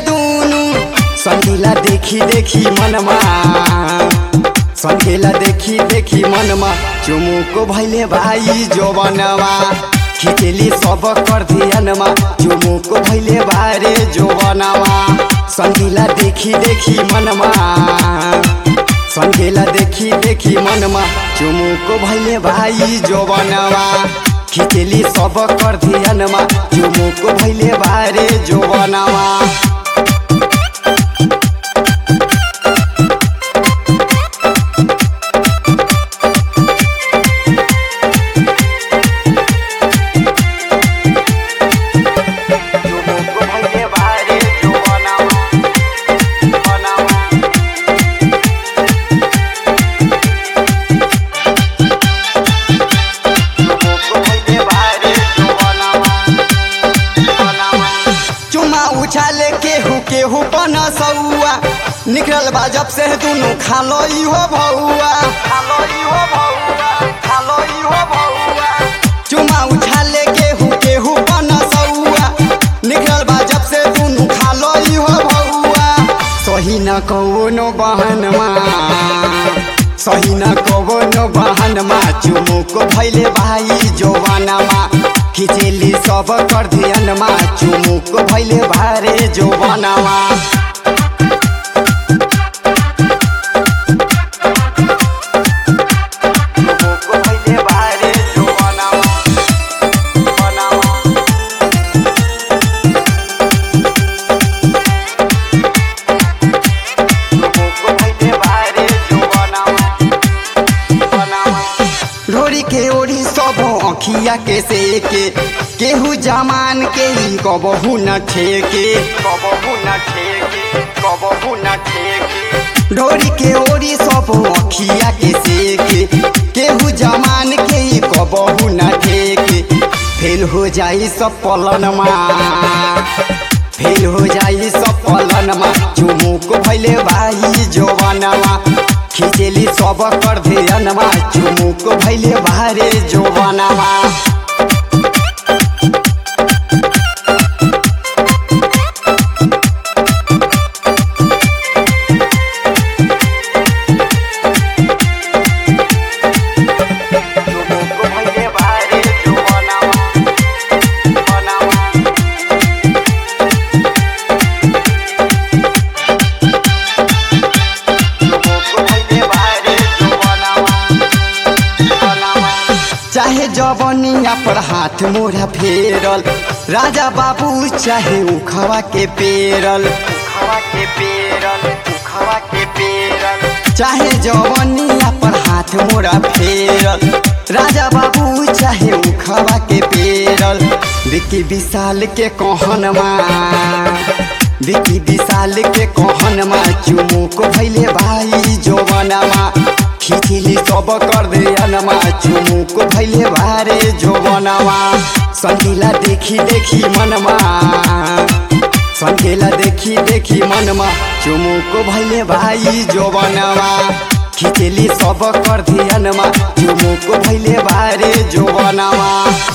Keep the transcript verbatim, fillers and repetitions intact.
दूनु संगीला देखी देखी मनमा संगीला देखी देखी मनमा चुमुको भैले भाई जोबनवा खिचेली सब कर ध्यानमा चुमुको भैले बारे जोबनवा संगीला देखी देखी मनमा संगीला देखी देखी मनमा चुमुको भैले भाई जोबनवा खिचेली सब कर ध्यानमा चुमुको भैले बारे जोबनवा उछाले केहू केहू पनसौआ निकल बा जब से दुनू खालो इहो भौआ खालो इहो भौआ खालो इहो भौआ चुमा उछाले केहू केहू पनसौआ निकल बा जब से दुनू खालो इहो भौआ सही न कौनो बहनमा सही न कौनो बहनमा चुमुको भैले भाई जोबनमा खिचेली सब कर ध्यानमा चुमुको भैले भारे जोबनवा चुमुको भैले भारे जोबनवा बनवा चुमुको भैले भारे जोबनवा बनवा ढोरी के ओढ़ी सब अखिया के सेके केहू जमान के ही कबहू न ठेके कबहू न ठेके कबहू न ठेके ढोरी के ओढ़ी सब अखिया के सेके केहू जमान के ही कबहू न ठेके फेल हो जाई सब पलनमा फेल हो जाई सब पलनमा चुमुको भैले भाई जोबनवा खिचेली सब कर ध्यानमा चुमुको भैले भारे जोबनवा चाहे जवनिया पर हाथ मोरा फेरल राजा बाबू चाहे उखवा के पेरल उखवा के पेरल उखवा के पेरल चाहे जवनिया पर हाथ मोरा फेरल राजा बाबू चाहे उखवा के पेरल विकी विशाल के कहनमा विकी विशाल के कहनमा चुमुको भैले भाई जोबनवा खिचेली सब कर ध्यानमा चुमुको भैले भारे जोबनवा संगीला देखी देखी मनमा संगीला देखी देखी मनमा चुमुको भैले भाई जोबनवा खिचेली सब कर ध्यानमा चुमुको भैले भारे जोबनवा।